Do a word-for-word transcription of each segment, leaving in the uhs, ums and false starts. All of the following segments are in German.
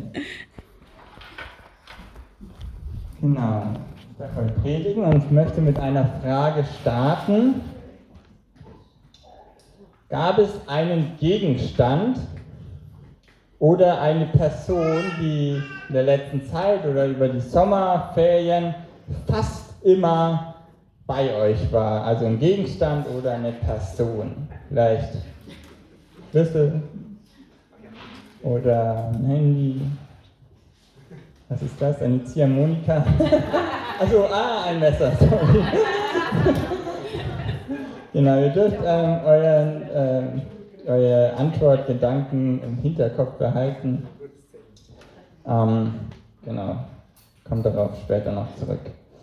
Genau, ich darf heute predigen und ich möchte mit einer Frage starten. Gab es einen Gegenstand oder eine Person, die in der letzten Zeit oder über die Sommerferien fast immer bei euch war? Also ein Gegenstand oder eine Person? Vielleicht Schlüssel oder ein Handy. Was ist das? Eine Ziehharmonika? Also, ah, ein Messer, sorry. Genau, ihr dürft ähm, euren, ähm, eure Antwortgedanken im Hinterkopf behalten. Ähm, genau, kommt darauf später noch zurück.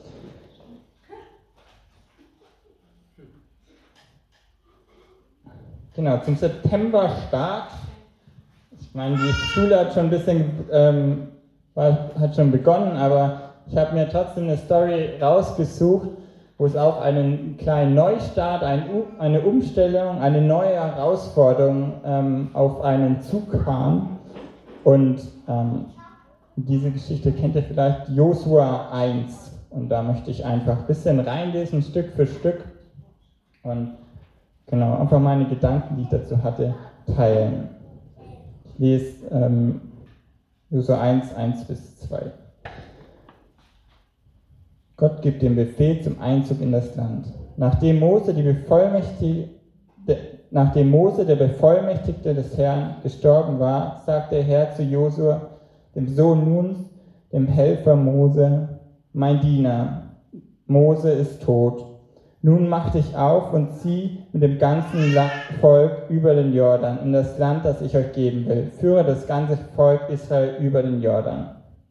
Genau, zum September-Start. Ich meine, die Schule hat schon ein bisschen, ähm, war, hat schon begonnen, aber ich habe mir trotzdem eine Story rausgesucht, wo es auch einen kleinen Neustart, ein, eine Umstellung, eine neue Herausforderung ähm, auf einen Zug kam. Und ähm, diese Geschichte kennt ihr vielleicht, Josua eins. Und da möchte ich einfach ein bisschen reinlesen, Stück für Stück. Und genau, einfach meine Gedanken, die ich dazu hatte, teilen. Ich lese ähm, Josua eins, eins bis zwei. Gott gibt den Befehl zum Einzug in das Land. Nachdem Mose, die Bevollmächtigte, nachdem Mose, der Bevollmächtigte des Herrn, gestorben war, sagte der Herr zu Josua, dem Sohn Nuns, dem Helfer Mose, mein Diener, Mose ist tot. Nun mach dich auf und zieh mit dem ganzen Volk über den Jordan, in das Land, das ich euch geben will. Führe das ganze Volk Israel über den Jordan.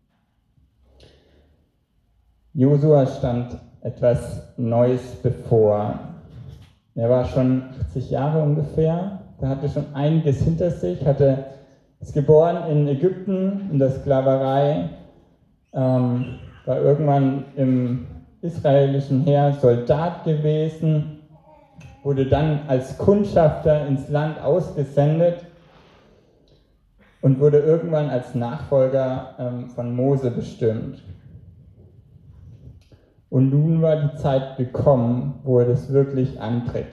Josua stand etwas Neues bevor. Er war schon achtzig Jahre ungefähr, er hatte schon einiges hinter sich, hatte, ist geboren in Ägypten, in der Sklaverei, ähm, war irgendwann im israelischen Heer Soldat gewesen, wurde dann als Kundschafter ins Land ausgesendet und wurde irgendwann als Nachfolger ähm, von Mose bestimmt. Und nun war die Zeit gekommen, wo er das wirklich antritt.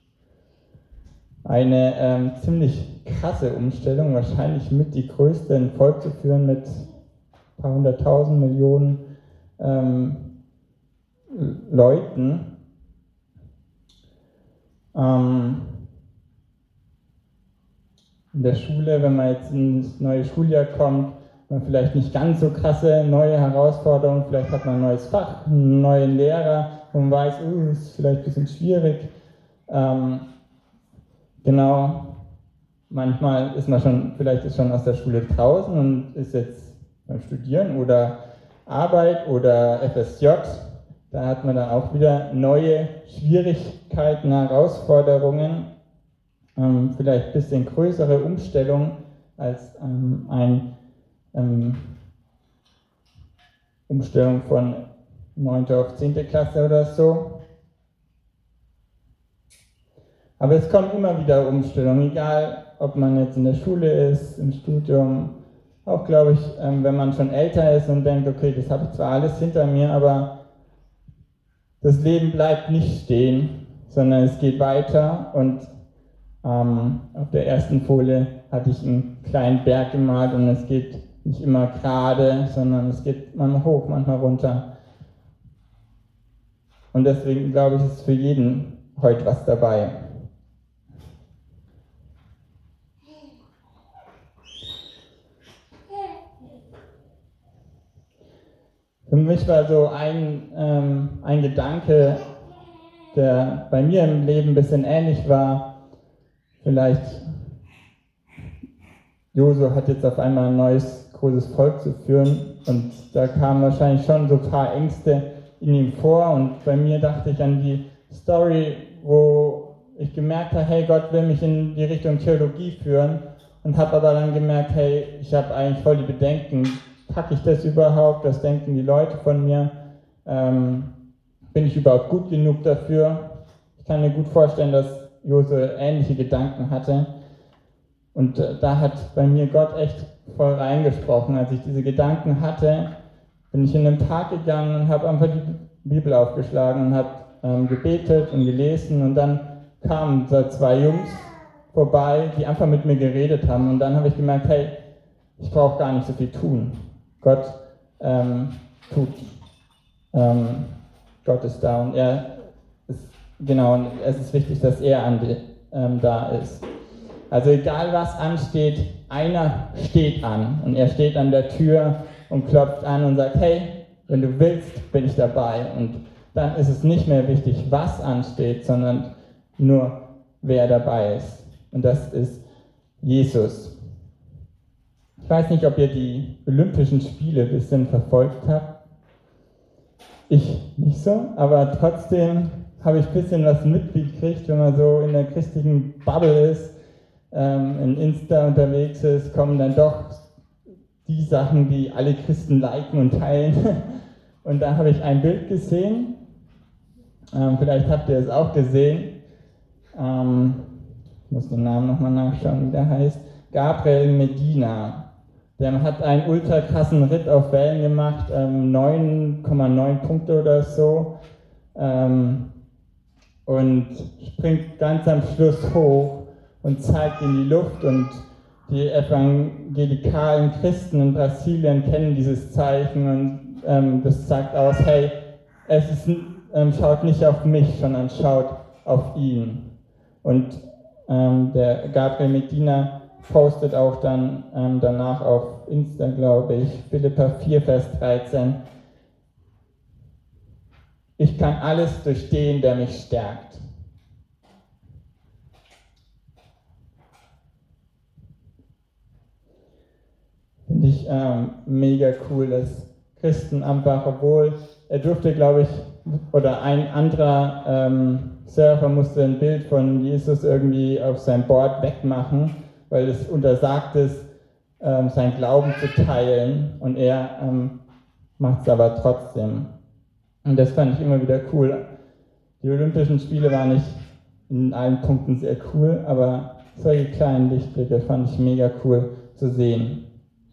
Eine ähm, ziemlich krasse Umstellung, wahrscheinlich mit die größte, ein Volk zu führen mit ein paar hunderttausend Millionen ähm, Leuten. Ähm, in der Schule, wenn man jetzt ins neue Schuljahr kommt, man vielleicht nicht ganz so krasse neue Herausforderungen, vielleicht hat man ein neues Fach, einen neuen Lehrer, wo man weiß, uh, ist vielleicht ein bisschen schwierig. Ähm, genau, manchmal ist man schon, vielleicht ist schon aus der Schule draußen und ist jetzt beim Studieren oder Arbeit oder F S J. Da hat man dann auch wieder neue Schwierigkeiten, Herausforderungen, ähm, vielleicht ein bisschen größere Umstellung als ähm, ein Ähm, Umstellung von neunte auf zehnte Klasse oder so. Aber es kommen immer wieder Umstellungen, egal ob man jetzt in der Schule ist, im Studium, auch glaube ich, ähm, wenn man schon älter ist und denkt, okay, das habe ich zwar alles hinter mir, aber das Leben bleibt nicht stehen, sondern es geht weiter. Und ähm, auf der ersten Folie hatte ich einen kleinen Berg gemalt und es geht nicht immer gerade, sondern es geht manchmal hoch, manchmal runter. Und deswegen glaube ich, ist für jeden heute was dabei. Für mich war so ein, ähm, ein Gedanke, der bei mir im Leben ein bisschen ähnlich war. Vielleicht, Josua hat jetzt auf einmal ein neues großes Volk zu führen und da kamen wahrscheinlich schon so ein paar Ängste in ihm vor und bei mir dachte ich an die Story, wo ich gemerkt habe, hey, Gott will mich in die Richtung Theologie führen und habe aber dann gemerkt, hey, ich habe eigentlich voll die Bedenken, packe ich das überhaupt, was denken die Leute von mir, ähm, bin ich überhaupt gut genug dafür? Ich kann mir gut vorstellen, dass Josua ähnliche Gedanken hatte und äh, da hat bei mir Gott echt voll reingesprochen. Als ich diese Gedanken hatte, bin ich in den Park gegangen und habe einfach die Bibel aufgeschlagen und habe ähm, gebetet und gelesen und dann kamen so zwei Jungs vorbei, die einfach mit mir geredet haben und dann habe ich gemerkt, hey, ich brauche gar nicht so viel tun. Gott ähm, tut. Ähm, Gott ist da und er ist, genau, und es ist wichtig, dass er an die, ähm, da ist. Also egal was ansteht, einer steht an und er steht an der Tür und klopft an und sagt, hey, wenn du willst, bin ich dabei. Und dann ist es nicht mehr wichtig, was ansteht, sondern nur, wer dabei ist. Und das ist Jesus. Ich weiß nicht, ob ihr die Olympischen Spiele ein bisschen verfolgt habt. Ich nicht so, aber trotzdem habe ich ein bisschen was mitgekriegt, wenn man so in der christlichen Bubble ist, ähm, in Insta unterwegs ist, kommen dann doch die Sachen, die alle Christen liken und teilen. Und da habe ich ein Bild gesehen, ähm, vielleicht habt ihr es auch gesehen, ähm, ich muss den Namen nochmal nachschauen, wie der heißt, Gabriel Medina. Der hat einen ultra krassen Ritt auf Wellen gemacht, ähm, neun Komma neun Punkte oder so, ähm, und springt ganz am Schluss hoch und zeigt in die Luft, und die evangelikalen Christen in Brasilien kennen dieses Zeichen und ähm, das sagt aus, hey, es ist, ähm, schaut nicht auf mich, sondern schaut auf ihn. Und ähm, der Gabriel Medina postet auch dann ähm, danach auf Insta, glaube ich, Philipper vier, Vers dreizehn. Ich kann alles durch den, der mich stärkt. Finde ich ähm, mega cool, dass Christen einfach, obwohl er durfte, glaube ich, oder ein anderer ähm, Surfer musste ein Bild von Jesus irgendwie auf sein Board wegmachen, weil es untersagt ist, ähm, seinen Glauben zu teilen, und er ähm, macht es aber trotzdem. Und das fand ich immer wieder cool. Die Olympischen Spiele waren nicht in allen Punkten sehr cool, aber solche kleinen Lichtblicke fand ich mega cool zu sehen.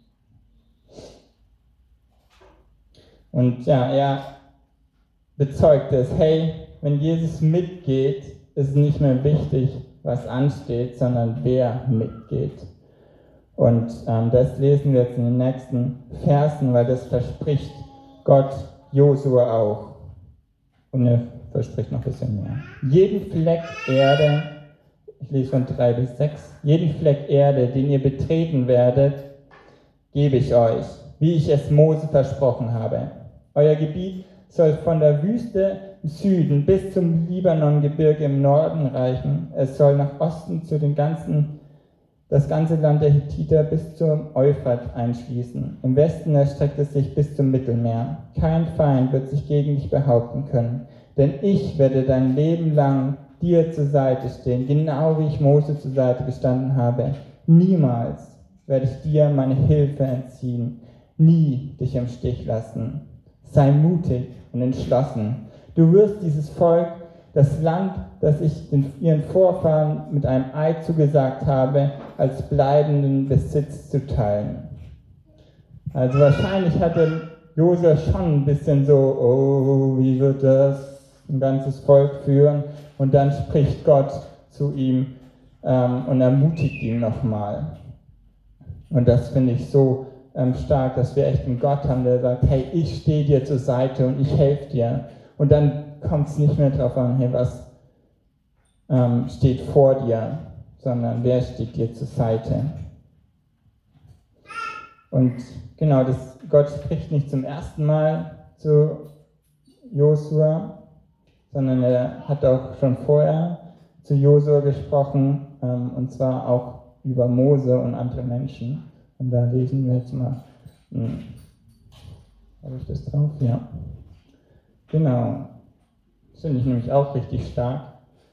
Und ja, er bezeugt es, hey, wenn Jesus mitgeht, ist nicht mehr wichtig, was ansteht, sondern wer mitgeht. Und ähm, das lesen wir jetzt in den nächsten Versen, weil das verspricht Gott Josua auch. Und er verspricht noch ein bisschen mehr. Jeden Fleck Erde, ich lese von drei bis sechs, jeden Fleck Erde, den ihr betreten werdet, gebe ich euch, wie ich es Mose versprochen habe. Euer Gebiet soll von der Wüste im Süden bis zum Libanongebirge im Norden reichen. Es soll nach Osten zu den ganzen, das ganze Land der Hethiter bis zum Euphrat einschließen. Im Westen erstreckt es sich bis zum Mittelmeer. Kein Feind wird sich gegen dich behaupten können, denn ich werde dein Leben lang dir zur Seite stehen, genau wie ich Mose zur Seite gestanden habe. Niemals werde ich dir meine Hilfe entziehen, nie dich im Stich lassen. Sei mutig und entschlossen. Du wirst dieses Volk, das Land, das ich den, ihren Vorfahren mit einem Eid zugesagt habe, als bleibenden Besitz zu teilen. Also wahrscheinlich hatte Josua schon ein bisschen so, oh, wie wird das ein ganzes Volk führen? Und dann spricht Gott zu ihm ähm, und ermutigt ihn nochmal. Und das finde ich so ähm, stark, dass wir echt einen Gott haben, der sagt, hey, ich stehe dir zur Seite und ich helfe dir. Und dann kommt es nicht mehr darauf an, hey, was ähm, steht vor dir, sondern wer steht dir zur Seite. Und genau, das, Gott spricht nicht zum ersten Mal zu Josua, sondern er hat auch schon vorher zu Josua gesprochen, ähm, und zwar auch über Mose und andere Menschen. Und da lesen wir jetzt mal, hm, habe ich das drauf? Ja. Genau. Das finde ich nämlich auch richtig stark.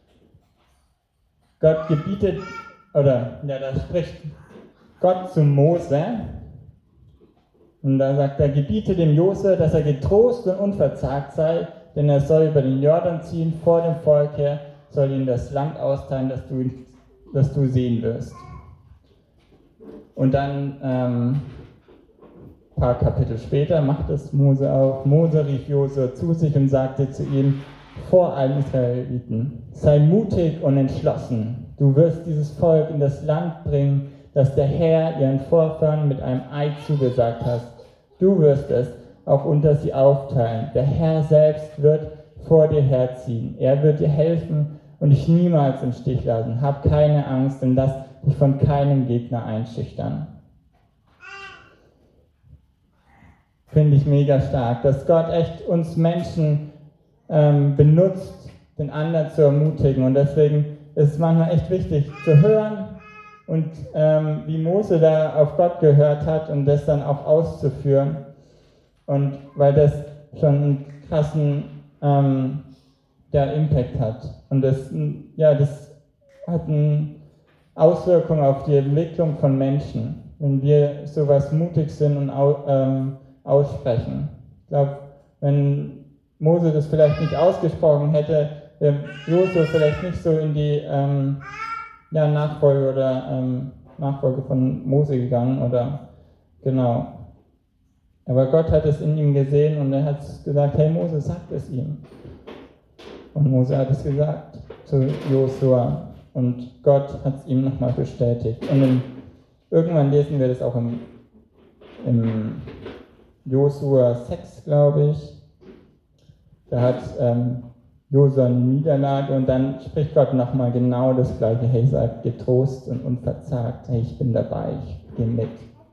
Gott gebietet, oder ja, da spricht Gott zu Mose, und da sagt er, gebiete dem Josua, dass er getrost und unverzagt sei, denn er soll über den Jordan ziehen, vor dem Volk her, soll ihm das Land austeilen, das du, das du sehen wirst. Und dann, ähm, ein paar Kapitel später, macht es Mose auch. Mose rief Josua zu sich und sagte zu ihm vor allen Israeliten: Sei mutig und entschlossen. Du wirst dieses Volk in das Land bringen, das der Herr ihren Vorfahren mit einem Eid zugesagt hat. Du wirst es auch unter sie aufteilen. Der Herr selbst wird vor dir herziehen. Er wird dir helfen und dich niemals im Stich lassen. Hab keine Angst und lass dich von keinem Gegner einschüchtern. Finde ich mega stark, dass Gott echt uns Menschen ähm, benutzt, den anderen zu ermutigen. Und deswegen ist es manchmal echt wichtig zu hören und ähm, wie Mose da auf Gott gehört hat und das dann auch auszuführen. Und weil das schon einen krassen ähm, der Impact hat. Und das, ja, das hat eine Auswirkung auf die Entwicklung von Menschen, wenn wir sowas mutig sind und au, ähm, aussprechen. Ich glaube, wenn Mose das vielleicht nicht ausgesprochen hätte, wäre Josua vielleicht nicht so in die ähm, ja, Nachfolge oder ähm, Nachfolge von Mose gegangen oder genau. Aber Gott hat es in ihm gesehen und er hat gesagt: Hey Mose, sag es ihm. Und Mose hat es gesagt zu Josua und Gott hat es ihm nochmal bestätigt. Und in, irgendwann lesen wir das auch im, im Josua sechs, glaube ich. Da hat ähm, Josua eine Niederlage und dann spricht Gott nochmal genau das Gleiche. Hey, seid getrost und unverzagt. Hey, ich bin dabei, ich gehe mit.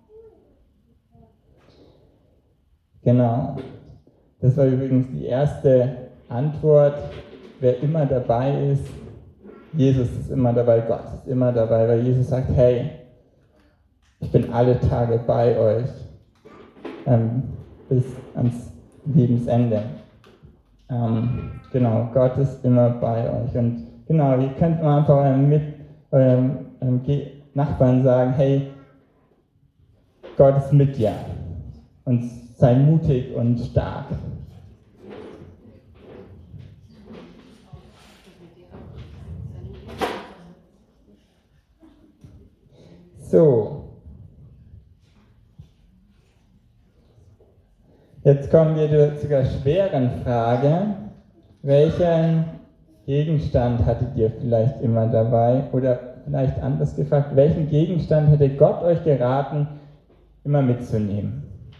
Genau. Das war übrigens die erste Antwort. Wer immer dabei ist, Jesus ist immer dabei, Gott ist immer dabei, weil Jesus sagt: Hey, ich bin alle Tage bei euch, ähm, bis ans Lebensende. Ähm, genau, Gott ist immer bei euch. Und genau, ihr könnt mal einfach eurem, Mit, eurem ähm, Nachbarn sagen: Hey, Gott ist mit dir. Und sei mutig und stark. So. Jetzt kommen wir zu der schweren Frage: Welchen Gegenstand hattet ihr vielleicht immer dabei? Oder vielleicht anders gefragt: Welchen Gegenstand hätte Gott euch geraten, immer mitzunehmen?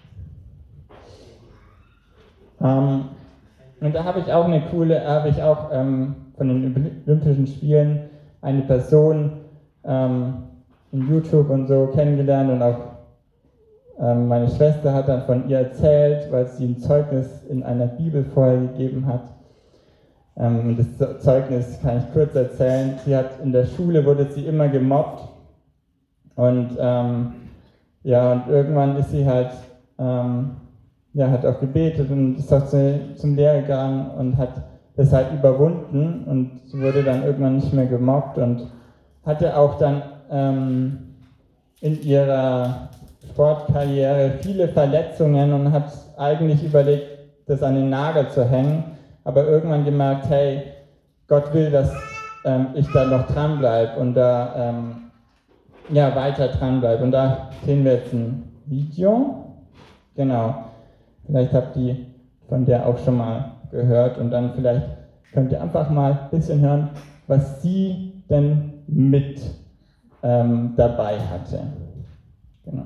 Ähm, und da habe ich auch eine coole, habe ich auch ähm, von den Olympischen Spielen eine Person ähm, in YouTube und so kennengelernt und auch ähm, meine Schwester hat dann von ihr erzählt, weil sie ein Zeugnis in einer Bibel vorher gegeben hat. Ähm, das Zeugnis kann ich kurz erzählen. Sie hat in der Schule wurde sie immer gemobbt und ähm, ja und irgendwann ist sie halt ähm, ja, hat auch gebetet und ist auch zu, zum Lehrer gegangen und hat das halt überwunden und sie wurde dann irgendwann nicht mehr gemobbt und hatte auch dann ähm, in ihrer Sportkarriere viele Verletzungen und hat eigentlich überlegt, das an den Nagel zu hängen, aber irgendwann gemerkt: Hey, Gott will, dass ähm, ich da noch dranbleibe und da ähm, ja, weiter dranbleibe. Und da sehen wir jetzt ein Video. Genau. Vielleicht habt ihr von der auch schon mal gehört und dann vielleicht könnt ihr einfach mal ein bisschen hören, was sie denn mit ähm, dabei hatte. Genau.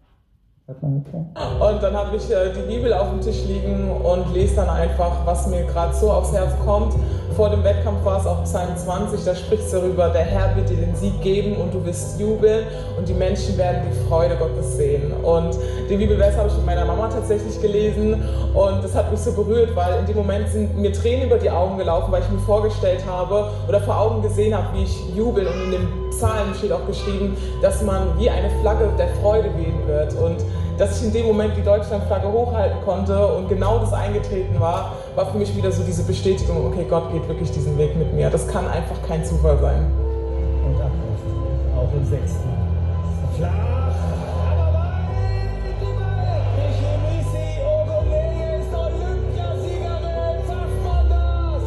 Und dann habe ich äh, die Bibel auf dem Tisch liegen und lese dann einfach, was mir gerade so aufs Herz kommt. Vor dem Wettkampf war es auch Psalm zwanzig, da spricht es darüber: Der Herr wird dir den Sieg geben und du wirst jubeln und die Menschen werden die Freude Gottes sehen. Und den Bibelvers habe ich mit meiner Mama tatsächlich gelesen und das hat mich so berührt, weil in dem Moment sind mir Tränen über die Augen gelaufen, weil ich mir vorgestellt habe oder vor Augen gesehen habe, wie ich jubel. Und in dem Psalm steht auch geschrieben, dass man wie eine Flagge der Freude wehen wird. Und dass ich in dem Moment die Deutschlandflagge hochhalten konnte und genau das eingetreten war, war für mich wieder so diese Bestätigung: Okay, Gott geht wirklich diesen Weg mit mir. Das kann einfach kein Zufall sein. Und Abruf, auch im sechsten. Flach, aber weit, die Ball. Michi Ogoleye ist Olympiasiegerin. Schafft man das?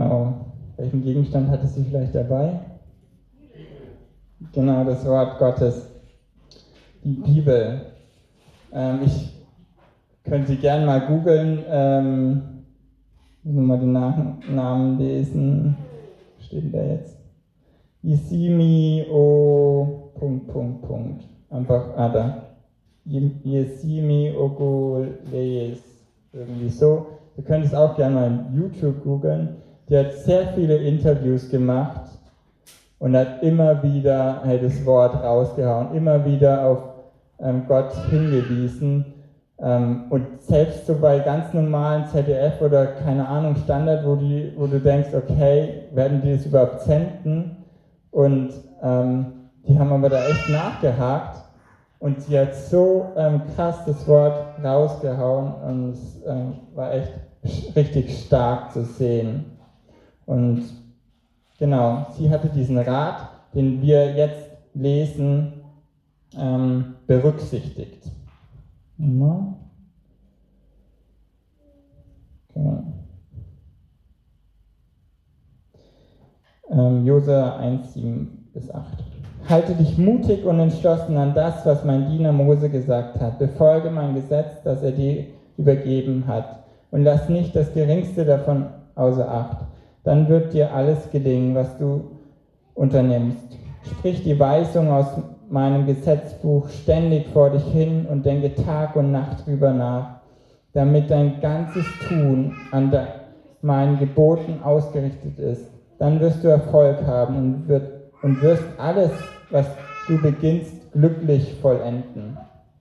Genau. Welchen Gegenstand hatte sie vielleicht dabei? Genau, das Wort Gottes. Die Bibel. Ähm, ich könnte sie gerne mal googeln. Ähm, ich muss mal den Namen lesen. Was steht denn da jetzt? Yesimi o. Punkt, Punkt, Punkt. Einfach, ah da. Yesimi Ogoleis. Irgendwie so. Ihr könnt es auch gerne mal in YouTube googeln. Die hat sehr viele Interviews gemacht und hat immer wieder hey, das Wort rausgehauen, immer wieder auf ähm, Gott hingewiesen. Ähm, und selbst so bei ganz normalen Z D F oder keine Ahnung Standard, wo, die, wo du denkst, okay, werden die das überhaupt senden? Und ähm, die haben aber da echt nachgehakt und sie hat so ähm, krass das Wort rausgehauen und es ähm, war echt richtig stark zu sehen. Und genau, sie hatte diesen Rat, den wir jetzt lesen, ähm, berücksichtigt. Ja. Okay. Ähm, Josua eins, sieben bis acht. Halte dich mutig und entschlossen an das, was mein Diener Mose gesagt hat. Befolge mein Gesetz, das er dir übergeben hat. Und lass nicht das Geringste davon außer Acht. Dann wird dir alles gelingen, was du unternimmst. Sprich die Weisung aus meinem Gesetzbuch ständig vor dich hin und denke Tag und Nacht drüber nach, damit dein ganzes Tun an der, meinen Geboten ausgerichtet ist. Dann wirst du Erfolg haben und, wird, und wirst alles, was du beginnst, glücklich vollenden.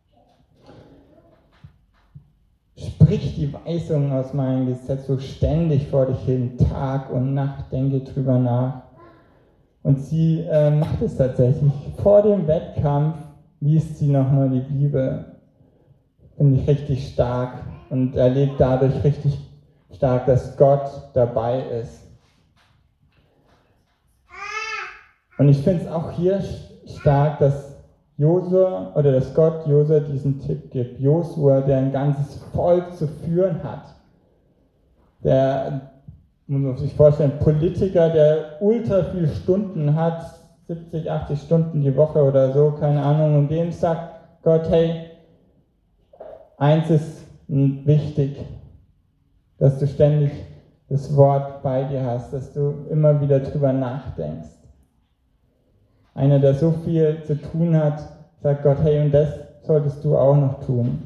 Sprich die Weisungen aus meinem Gesetzbuch ständig vor dich hin, Tag und Nacht, denke drüber nach. Und sie äh, macht es tatsächlich. Vor dem Wettkampf liest sie nochmal die Bibel. Finde ich richtig stark und erlebt dadurch richtig stark, dass Gott dabei ist. Und ich finde es auch hier stark, dass Josua oder dass Gott Josua diesen Tipp gibt. Josua, der ein ganzes Volk zu führen hat. Der, muss man sich vorstellen, Politiker, der ultra viele Stunden hat, siebzig, achtzig Stunden die Woche oder so, keine Ahnung, und dem sagt Gott, hey, eins ist wichtig, dass du ständig das Wort bei dir hast, dass du immer wieder drüber nachdenkst. Einer, der so viel zu tun hat, sagt Gott, hey, und das solltest du auch noch tun.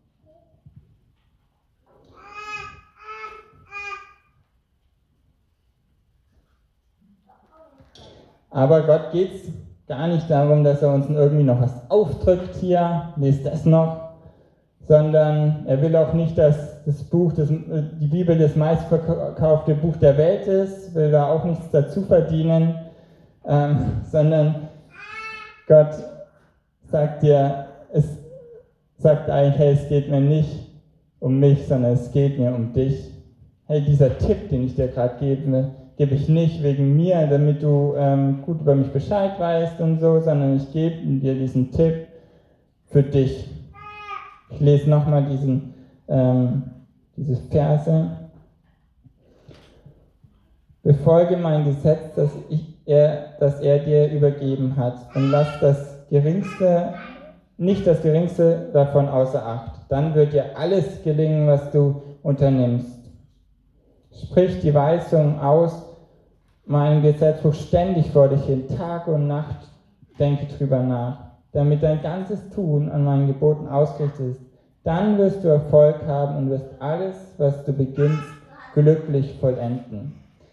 Aber Gott geht es gar nicht darum, dass er uns irgendwie noch was aufdrückt hier, lest das noch, sondern er will auch nicht, dass das Buch, das, die Bibel das meistverkaufte Buch der Welt ist, will da auch nichts dazu verdienen, ähm, sondern Gott sagt dir, es sagt eigentlich, hey, es geht mir nicht um mich, sondern es geht mir um dich. Hey, dieser Tipp, den ich dir gerade gebe, gebe ich nicht wegen mir, damit du ähm, gut über mich Bescheid weißt und so, sondern ich gebe dir diesen Tipp für dich. Ich lese nochmal diesen, ähm, diese Verse. Befolge mein Gesetz, das, ich, er, das er dir übergeben hat, und lass das Geringste, nicht das Geringste davon außer Acht. Dann wird dir alles gelingen, was du unternimmst. Sprich die Weisung aus meinem Gesetzbuch ständig vor dich hin, Tag und Nacht denke drüber nach, damit dein ganzes Tun an meinen Geboten ausgerichtet ist. Dann wirst du Erfolg haben und wirst alles, was du beginnst, glücklich vollenden.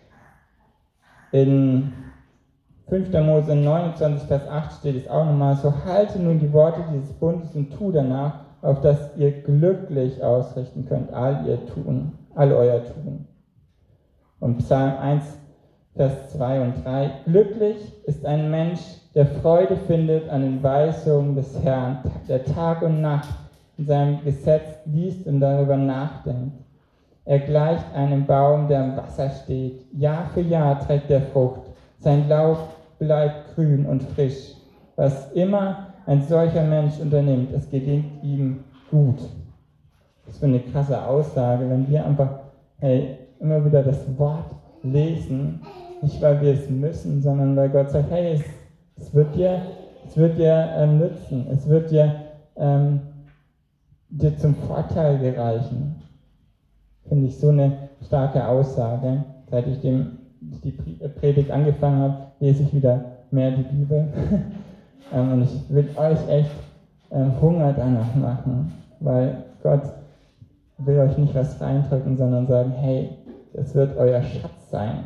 In fünfter Mose neunundzwanzig, Vers acht steht es auch nochmal so: Halte nun die Worte dieses Bundes und tu danach, auf dass ihr glücklich ausrichten könnt, all ihr Tun, all euer Tun. Und Psalm eins, Vers zwei und drei: Glücklich ist ein Mensch, der Freude findet an den Weisungen des Herrn, der Tag und Nacht in seinem Gesetz liest und darüber nachdenkt. Er gleicht einem Baum, der am Wasser steht. Jahr für Jahr trägt er Frucht. Sein Laub bleibt grün und frisch. Was immer ein solcher Mensch unternimmt, es gelingt ihm gut. Das ist eine krasse Aussage, wenn wir einfach hey, immer wieder das Wort lesen, nicht weil wir es müssen, sondern weil Gott sagt, hey, es, es wird dir, es wird dir ähm, nützen, es wird dir, ähm, dir zum Vorteil gereichen. Finde ich so eine starke Aussage. Seit ich dem, die Predigt angefangen habe, lese ich wieder mehr die Bibel. ähm, und ich will euch echt ähm, Hunger danach machen, weil Gott will euch nicht was reindrücken, sondern sagen, hey, das wird euer Schatz sein.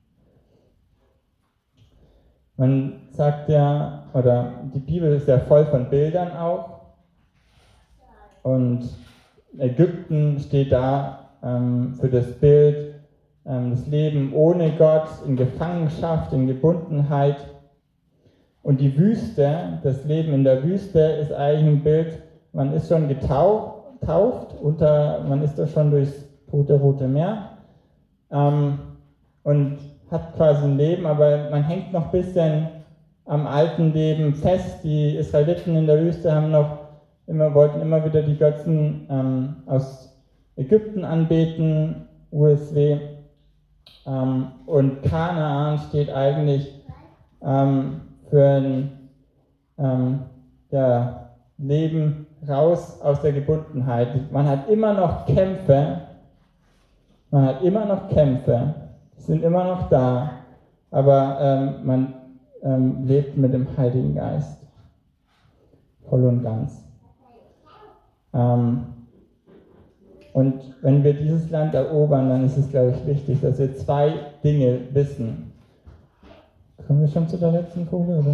Man sagt ja, oder die Bibel ist ja voll von Bildern auch. Und Ägypten steht da ähm, für das Bild, ähm, das Leben ohne Gott, in Gefangenschaft, in Gebundenheit. Und die Wüste, das Leben in der Wüste ist eigentlich ein Bild, man ist schon getauft, unter, man ist da schon durchs Tote Rote Meer ähm, und hat quasi ein Leben, aber man hängt noch ein bisschen am alten Leben fest. Die Israeliten in der Wüste haben noch immer, wollten immer wieder die Götzen ähm, aus Ägypten anbeten, U S W. Ähm, und Kanaan steht eigentlich ähm, für ein ähm, ja, Leben raus aus der Gebundenheit. Man hat immer noch Kämpfe, man hat immer noch Kämpfe, sind immer noch da, aber ähm, man ähm, lebt mit dem Heiligen Geist, voll und ganz. Ähm, und wenn wir dieses Land erobern, dann ist es, glaube ich, wichtig, dass wir zwei Dinge wissen. Kommen wir schon zu der letzten Folie? Oder?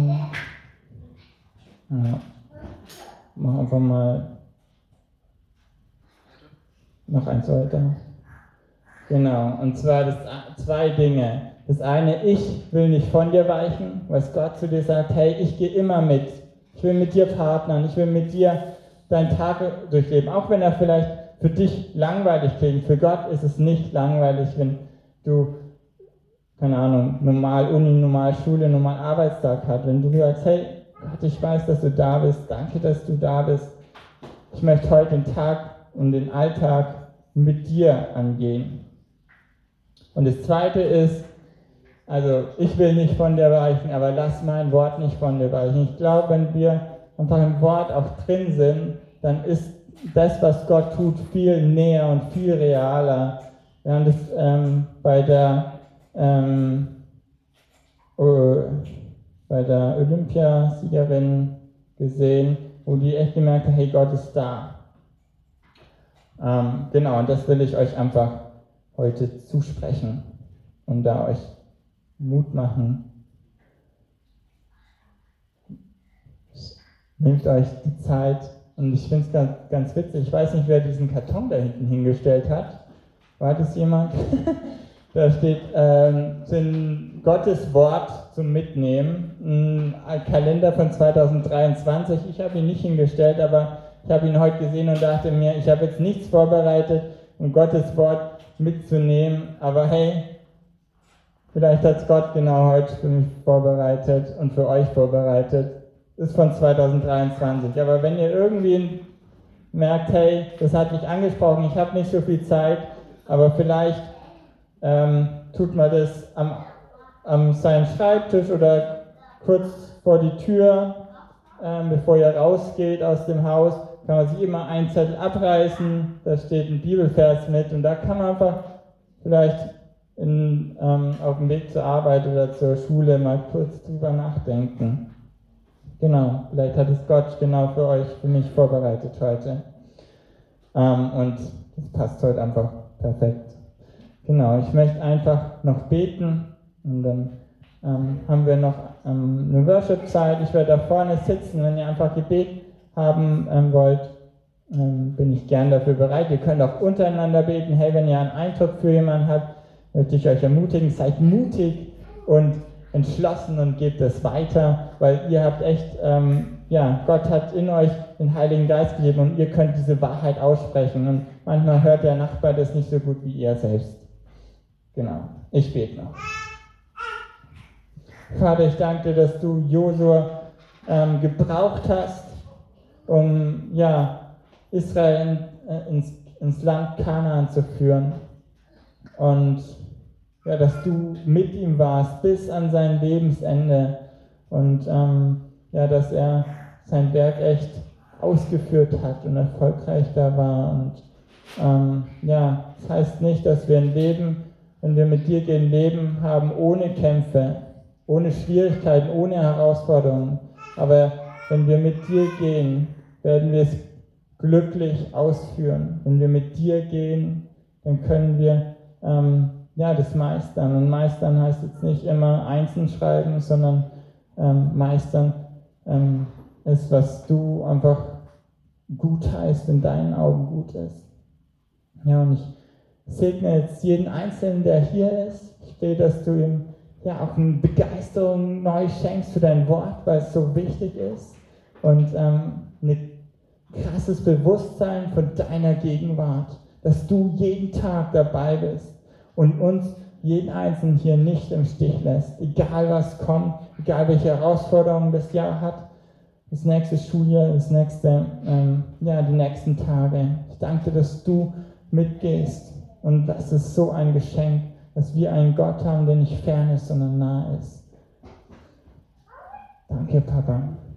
Ja. Mach einfach mal noch eins weiter. Genau, und zwar das, zwei Dinge. Das eine, ich will nicht von dir weichen, was Gott zu dir sagt, hey, ich gehe immer mit. Ich will mit dir partnern, ich will mit dir deinen Tag durchleben. Auch wenn er vielleicht für dich langweilig klingt. Für Gott ist es nicht langweilig, wenn du, keine Ahnung, normal Uni, normal Schule, normal Arbeitstag hast. Wenn du sagst, hey, Gott, ich weiß, dass du da bist, danke, dass du da bist. Ich möchte heute den Tag und den Alltag mit dir angehen. Und das Zweite ist, also ich will nicht von dir weichen, aber lass mein Wort nicht von dir weichen. Ich glaube, wenn wir einfach im Wort auch drin sind, dann ist das, was Gott tut, viel näher und viel realer. Wir haben das ähm, bei der ähm, oh, bei der Olympiasiegerin gesehen, wo die echt gemerkt hat, hey, Gott ist da. Ähm, genau, und das will ich euch einfach heute zusprechen und da euch Mut machen. Nehmt euch die Zeit, und ich finde es ganz, ganz witzig, ich weiß nicht, wer diesen Karton da hinten hingestellt hat. War das jemand? Da steht ähm, sind Gottes Wort zum Mitnehmen, ein Kalender von zweitausenddreiundzwanzig. Ich habe ihn nicht hingestellt, aber ich habe ihn heute gesehen und dachte mir, ich habe jetzt nichts vorbereitet, um Gottes Wort mitzunehmen, aber hey, vielleicht hat es Gott genau heute für mich vorbereitet und für euch vorbereitet. Ist von zweitausenddreiundzwanzig. Aber wenn ihr irgendwie merkt, hey, das hat mich angesprochen, ich habe nicht so viel Zeit, aber vielleicht ähm, tut man das am, am seinem Schreibtisch oder kurz vor die Tür, ähm, bevor ihr rausgeht aus dem Haus, kann man sich immer einen Zettel abreißen, da steht ein Bibelvers mit und da kann man einfach vielleicht in, ähm, auf dem Weg zur Arbeit oder zur Schule mal kurz drüber nachdenken. Genau, vielleicht hat es Gott genau für euch, für mich vorbereitet heute. Ähm, und das passt heute einfach perfekt. Genau, ich möchte einfach noch beten und dann ähm, haben wir noch ähm, eine Worship-Zeit. Ich werde da vorne sitzen, wenn ihr einfach Gebet haben ähm, wollt, ähm, bin ich gern dafür bereit. Ihr könnt auch untereinander beten. Hey, wenn ihr einen Eindruck für jemanden habt, möchte ich euch ermutigen, seid mutig und entschlossen und gebt es weiter, weil ihr habt echt, ähm, ja, Gott hat in euch den Heiligen Geist gegeben und ihr könnt diese Wahrheit aussprechen und manchmal hört der Nachbar das nicht so gut wie ihr selbst. Genau, ich bete noch. Vater, ich danke dir, dass du Josua ähm, gebraucht hast, um ja, Israel in, äh, ins, ins Land Kanaan zu führen. Und ja, dass du mit ihm warst bis an sein Lebensende und ähm, ja, dass er sein Werk echt ausgeführt hat und erfolgreich da war. Und ähm, ja, das heißt nicht, dass wir ein Leben, wenn wir mit dir gehen, Leben haben ohne Kämpfe, ohne Schwierigkeiten, ohne Herausforderungen. Aber wenn wir mit dir gehen, werden wir es glücklich ausführen. Wenn wir mit dir gehen, dann können wir ähm, ja, das meistern. Und meistern heißt jetzt nicht immer einzeln schreiben, sondern ähm, meistern ähm, ist, was du einfach gut heißt, in deinen Augen gut ist. Ja, und ich segne jetzt jeden Einzelnen, der hier ist. Ich bete, dass du ihm ja auch eine Begeisterung neu schenkst für dein Wort, weil es so wichtig ist. Und ähm, ein krasses Bewusstsein von deiner Gegenwart, dass du jeden Tag dabei bist und uns jeden Einzelnen hier nicht im Stich lässt, egal was kommt, egal welche Herausforderungen das Jahr hat, das nächste Schuljahr, das nächste, ähm, ja, die nächsten Tage. Ich danke dir, dass du mitgehst und das ist so ein Geschenk, dass wir einen Gott haben, der nicht fern ist, sondern nah ist. Danke, Papa.